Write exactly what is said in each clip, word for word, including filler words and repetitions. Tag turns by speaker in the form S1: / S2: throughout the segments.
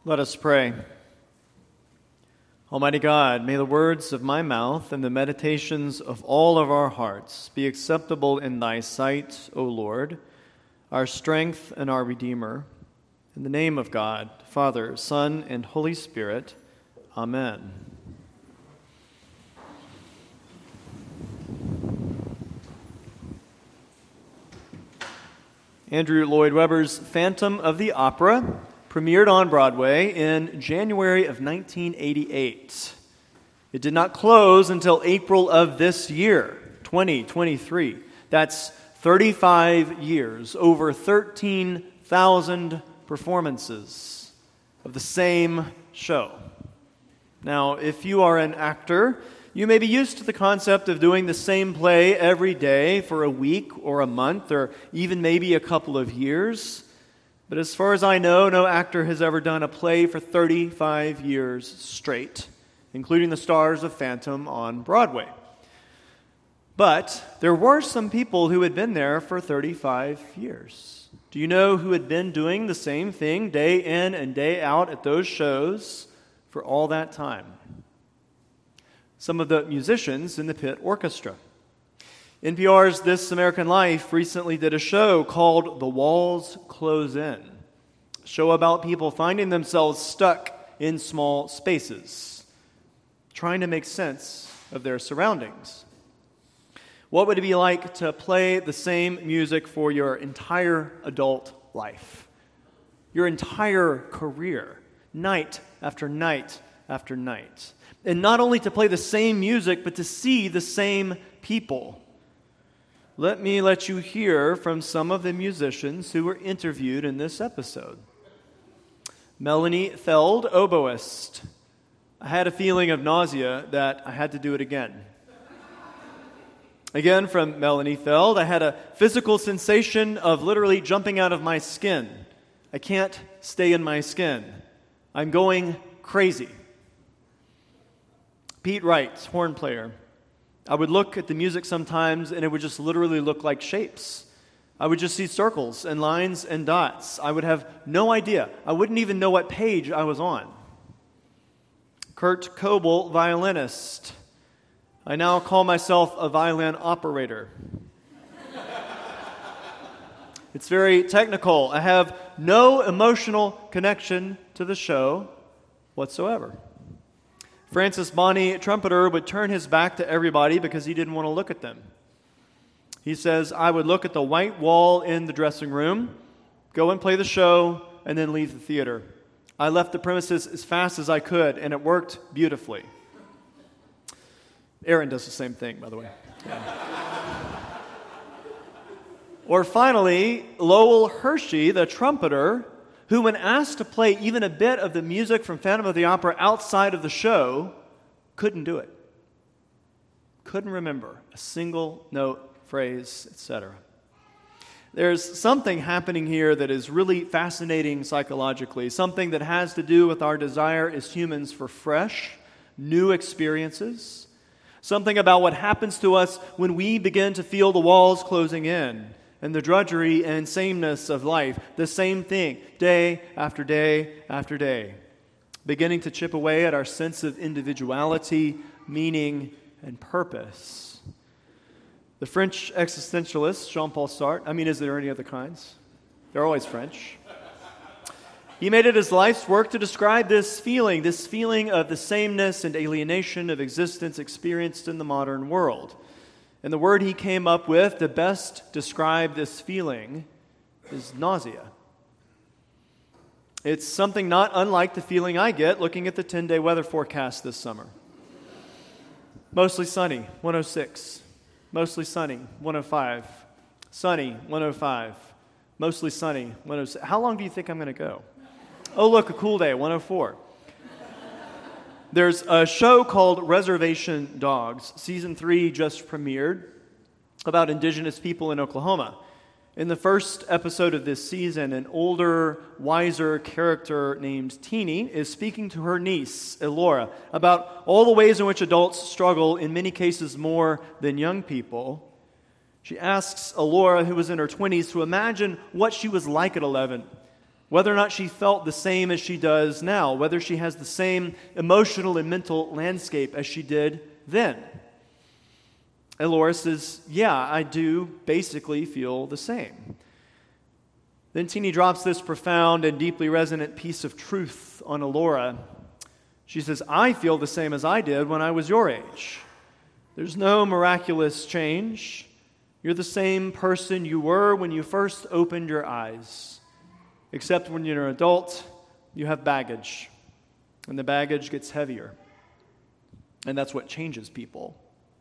S1: Let us pray. Almighty God, may the words of my mouth and the meditations of all of our hearts be acceptable in thy sight, O Lord, our strength and our Redeemer. In the name of God, Father, Son, and Holy Spirit. Amen. Andrew Lloyd Webber's Phantom of the Opera premiered on Broadway in January of nineteen eighty-eight. It did not close until April of this year, twenty twenty-three. That's thirty-five years, over thirteen thousand performances of the same show. Now, if you are an actor, you may be used to the concept of doing the same play every day for a week or a month or even maybe a couple of years. But as far as I know, no actor has ever done a play for thirty-five years straight, including the stars of Phantom on Broadway. But there were some people who had been there for thirty-five years. Do you know who had been doing the same thing day in and day out at those shows for all that time? Some of the musicians in the pit orchestra. N P R's This American Life recently did a show called The Walls Close In, a show about people finding themselves stuck in small spaces, trying to make sense of their surroundings. What would it be like to play the same music for your entire adult life, your entire career, night after night after night? And not only to play the same music, but to see the same people. Let me let you hear from some of the musicians who were interviewed in this episode. Melanie Feld, oboist. I had a feeling of nausea that I had to do it again. Again, from Melanie Feld, I had a physical sensation of literally jumping out of my skin. I can't stay in my skin. I'm going crazy. Pete Wright, horn player. I would look at the music sometimes and it would just literally look like shapes. I would just see circles and lines and dots. I would have no idea. I wouldn't even know what page I was on. Kurt Coble, violinist. I now call myself a violin operator. It's very technical. I have no emotional connection to the show whatsoever. Francis Bonney, trumpeter, would turn his back to everybody because he didn't want to look at them. He says, I would look at the white wall in the dressing room, go and play the show, and then leave the theater. I left the premises as fast as I could, and it worked beautifully. Aaron does the same thing, by the way. Yeah. Or finally, Lowell Hershey, the trumpeter, who, when asked to play even a bit of the music from Phantom of the Opera outside of the show, couldn't do it. Couldn't remember a single note, phrase, et cetera. There's something happening here that is really fascinating psychologically, something that has to do with our desire as humans for fresh, new experiences, something about what happens to us when we begin to feel the walls closing in, and the drudgery and sameness of life, the same thing, day after day after day, beginning to chip away at our sense of individuality, meaning, and purpose. The French existentialist, Jean-Paul Sartre, I mean, is there any other kinds? They're always French. He made it his life's work to describe this feeling, this feeling of the sameness and alienation of existence experienced in the modern world. And the word he came up with to best describe this feeling is nausea. It's something not unlike the feeling I get looking at the ten-day weather forecast this summer. Mostly sunny, one oh six. Mostly sunny, one oh five. Sunny, one oh five. Mostly sunny, one oh six. How long do you think I'm going to go? Oh, look, a cool day, one oh four. There's a show called Reservation Dogs. Season three just premiered about indigenous people in Oklahoma. In the first episode of this season, an older, wiser character named Teeny is speaking to her niece, Elora, about all the ways in which adults struggle, in many cases more than young people. She asks Elora, who was in her twenties, to imagine what she was like at eleven, whether or not she felt the same as she does now, whether she has the same emotional and mental landscape as she did then. And Laura says, yeah, I do basically feel the same. Then Teenie drops this profound and deeply resonant piece of truth on Alora. She says, I feel the same as I did when I was your age. There's no miraculous change. You're the same person you were when you first opened your eyes. Except when you're an adult, you have baggage. And the baggage gets heavier. And that's what changes people.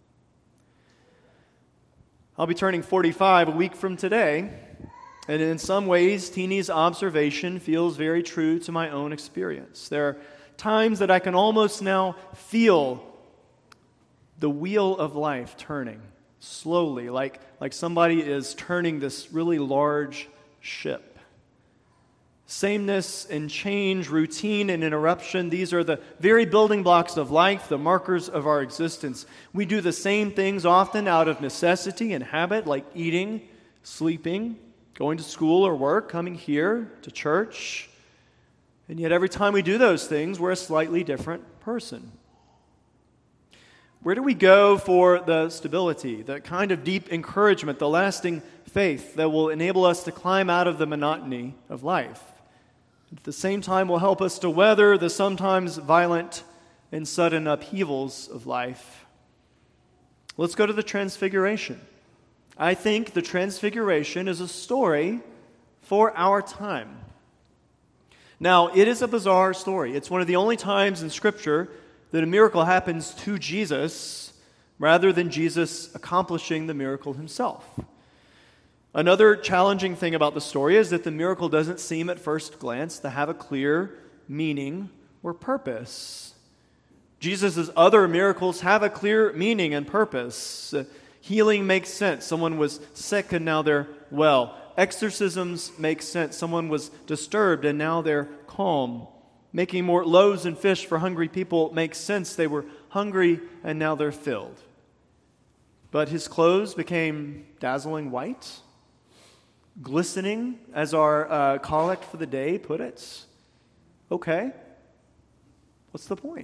S1: I'll be turning forty-five a week from today. And in some ways, Teenie's observation feels very true to my own experience. There are times that I can almost now feel the wheel of life turning slowly, like, like somebody is turning this really large ship. Sameness and change, routine and interruption, these are the very building blocks of life, the markers of our existence. We do the same things often out of necessity and habit, like eating, sleeping, going to school or work, coming here to church. And yet every time we do those things, we're a slightly different person. Where do we go for the stability, the kind of deep encouragement, the lasting faith that will enable us to climb out of the monotony of life? At the same time, will help us to weather the sometimes violent and sudden upheavals of life. Let's go to the Transfiguration. I think the Transfiguration is a story for our time. Now, it is a bizarre story. It's one of the only times in Scripture that a miracle happens to Jesus rather than Jesus accomplishing the miracle himself. Another challenging thing about the story is that the miracle doesn't seem at first glance to have a clear meaning or purpose. Jesus' other miracles have a clear meaning and purpose. Healing makes sense. Someone was sick and now they're well. Exorcisms make sense. Someone was disturbed and now they're calm. Making more loaves and fish for hungry people makes sense. They were hungry and now they're filled. But his clothes became dazzling white, glistening, as our uh, collect for the day put it. Okay, what's the point?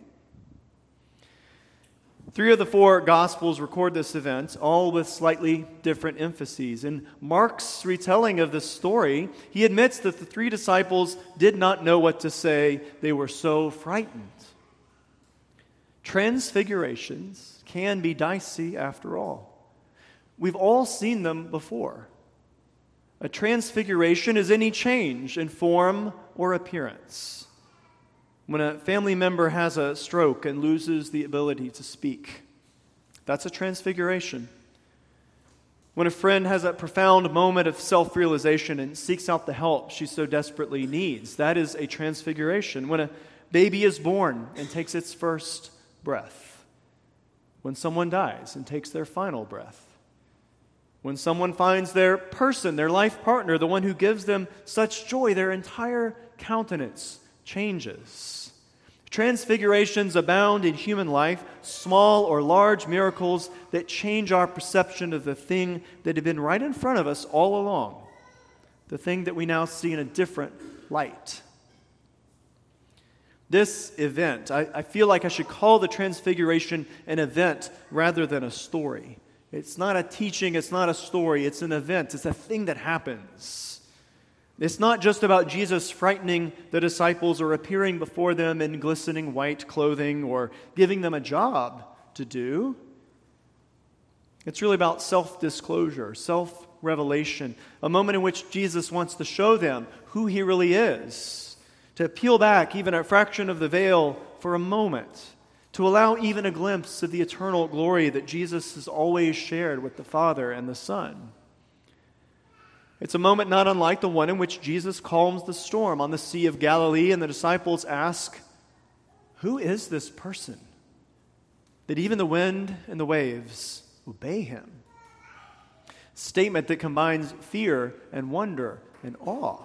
S1: Three of the four Gospels record this event, all with slightly different emphases. In Mark's retelling of this story, he admits that the three disciples did not know what to say. They were so frightened. Transfigurations can be dicey after all. We've all seen them before. A transfiguration is any change in form or appearance. When a family member has a stroke and loses the ability to speak, that's a transfiguration. When a friend has a profound moment of self-realization and seeks out the help she so desperately needs, that is a transfiguration. When a baby is born and takes its first breath. When someone dies and takes their final breath. When someone finds their person, their life partner, the one who gives them such joy, their entire countenance changes. Transfigurations abound in human life, small or large miracles that change our perception of the thing that had been right in front of us all along, the thing that we now see in a different light. This event, I, I feel like I should call the Transfiguration an event rather than a story. It's not a teaching, it's not a story, it's an event, it's a thing that happens. It's not just about Jesus frightening the disciples or appearing before them in glistening white clothing or giving them a job to do. It's really about self-disclosure, self-revelation, a moment in which Jesus wants to show them who he really is, to peel back even a fraction of the veil for a moment, to allow even a glimpse of the eternal glory that Jesus has always shared with the Father and the Son. It's a moment not unlike the one in which Jesus calms the storm on the Sea of Galilee, and the disciples ask, "Who is this person that even the wind and the waves obey him?" Statement that combines fear and wonder and awe.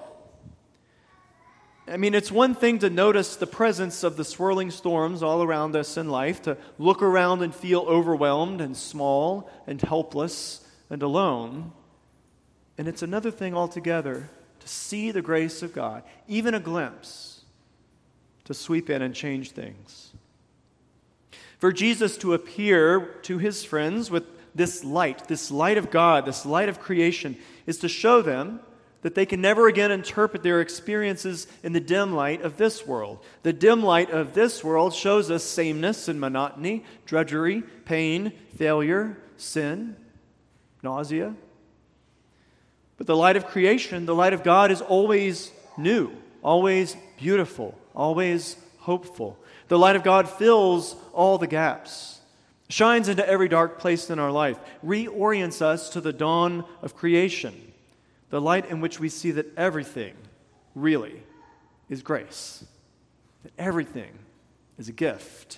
S1: I mean, it's one thing to notice the presence of the swirling storms all around us in life, to look around and feel overwhelmed and small and helpless and alone. And it's another thing altogether to see the grace of God, even a glimpse, to sweep in and change things. For Jesus to appear to his friends with this light, this light of God, this light of creation, is to show them that they can never again interpret their experiences in the dim light of this world. The dim light of this world shows us sameness and monotony, drudgery, pain, failure, sin, nausea. But the light of creation, the light of God, is always new, always beautiful, always hopeful. The light of God fills all the gaps, shines into every dark place in our life, reorients us to the dawn of creation, the light in which we see that everything really is grace, that everything is a gift.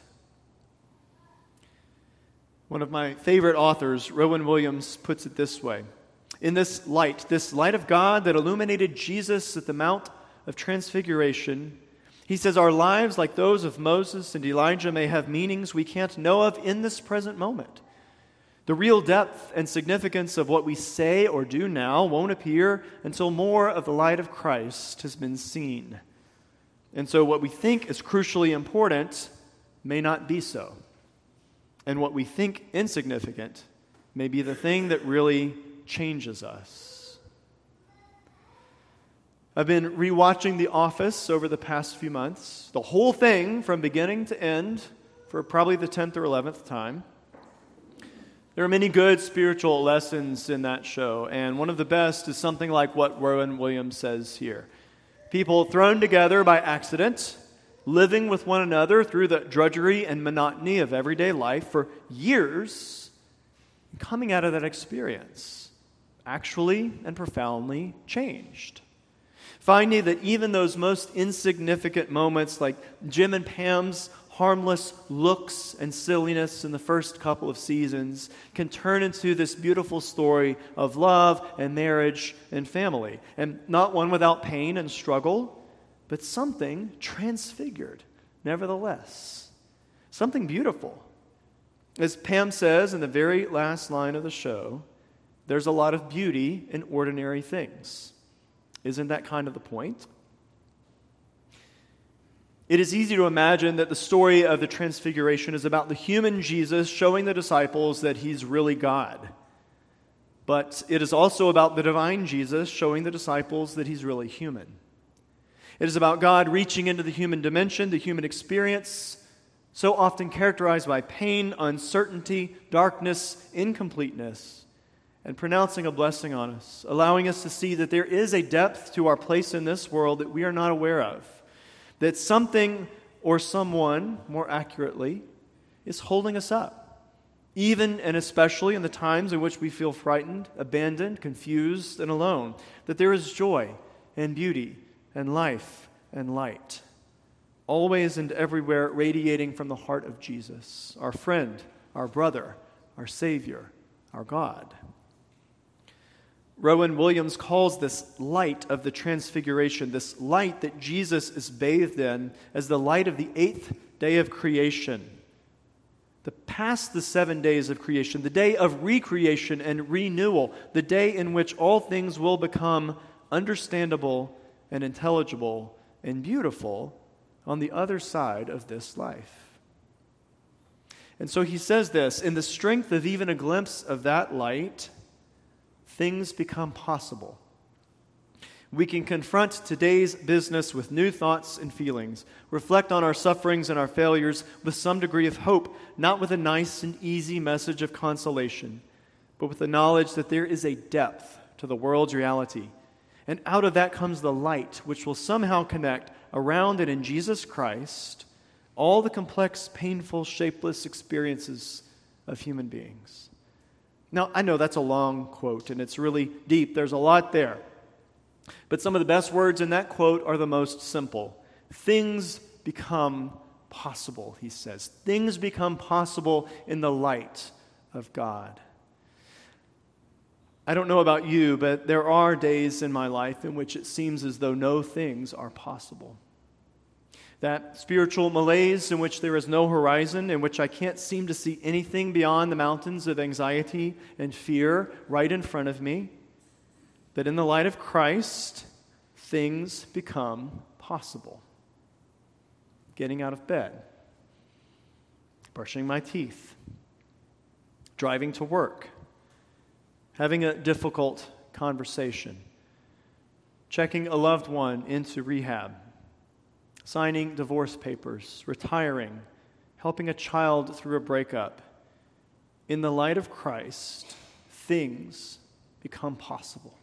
S1: One of my favorite authors, Rowan Williams, puts it this way: in this light, this light of God that illuminated Jesus at the Mount of Transfiguration, he says, our lives, like those of Moses and Elijah, may have meanings we can't know of in this present moment. The real depth and significance of what we say or do now won't appear until more of the light of Christ has been seen. And so what we think is crucially important may not be so. And what we think insignificant may be the thing that really changes us. I've been rewatching The Office over the past few months, the whole thing from beginning to end for probably the tenth or eleventh time. There are many good spiritual lessons in that show, and one of the best is something like what Rowan Williams says here. People thrown together by accident, living with one another through the drudgery and monotony of everyday life for years, coming out of that experience, actually and profoundly changed. Finding that even those most insignificant moments, like Jim and Pam's harmless looks and silliness in the first couple of seasons, can turn into this beautiful story of love and marriage and family. And not one without pain and struggle, but something transfigured, nevertheless. Something beautiful. As Pam says in the very last line of the show, there's a lot of beauty in ordinary things. Isn't that kind of the point? It is easy to imagine that the story of the Transfiguration is about the human Jesus showing the disciples that he's really God. But it is also about the divine Jesus showing the disciples that he's really human. It is about God reaching into the human dimension, the human experience, so often characterized by pain, uncertainty, darkness, incompleteness, and pronouncing a blessing on us, allowing us to see that there is a depth to our place in this world that we are not aware of. That something or someone, more accurately, is holding us up, even and especially in the times in which we feel frightened, abandoned, confused, and alone. That there is joy and beauty and life and light, always and everywhere radiating from the heart of Jesus, our friend, our brother, our Savior, our God. Rowan Williams calls this light of the Transfiguration, this light that Jesus is bathed in, as the light of the eighth day of creation. The past the seven days of creation, the day of recreation and renewal, the day in which all things will become understandable and intelligible and beautiful on the other side of this life. And so he says this, in the strength of even a glimpse of that light, things become possible. We can confront today's business with new thoughts and feelings, reflect on our sufferings and our failures with some degree of hope, not with a nice and easy message of consolation, but with the knowledge that there is a depth to the world's reality. And out of that comes the light, which will somehow connect around and in Jesus Christ all the complex, painful, shapeless experiences of human beings. Now, I know that's a long quote, and it's really deep. There's a lot there. But some of the best words in that quote are the most simple. Things become possible, he says. Things become possible in the light of God. I don't know about you, but there are days in my life in which it seems as though no things are possible. That spiritual malaise in which there is no horizon, in which I can't seem to see anything beyond the mountains of anxiety and fear right in front of me. But in the light of Christ, things become possible. Getting out of bed, brushing my teeth, driving to work, having a difficult conversation, checking a loved one into rehab, signing divorce papers, retiring, helping a child through a breakup. In the light of Christ, things become possible.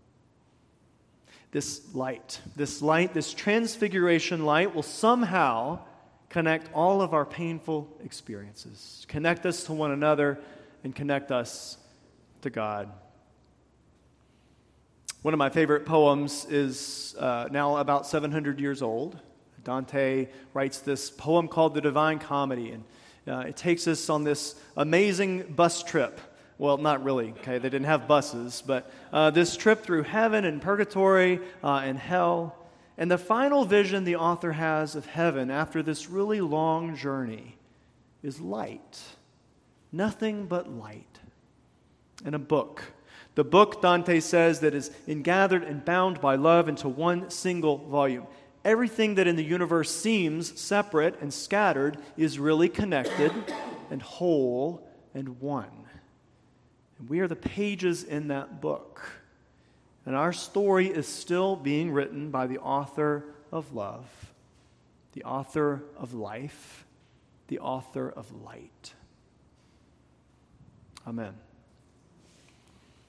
S1: This light, this light, this transfiguration light will somehow connect all of our painful experiences, connect us to one another, and connect us to God. One of my favorite poems is uh, now about seven hundred years old. Dante writes this poem called The Divine Comedy, and uh, it takes us on this amazing bus trip. Well, not really, okay? They didn't have buses, but uh, this trip through heaven and purgatory uh, and hell. And the final vision the author has of heaven after this really long journey is light. Nothing but light. And a book. The book, Dante says, that is gathered and bound by love into one single volume. Everything that in the universe seems separate and scattered is really connected and whole and one. And we are the pages in that book. And our story is still being written by the author of love, the author of life, the author of light. Amen.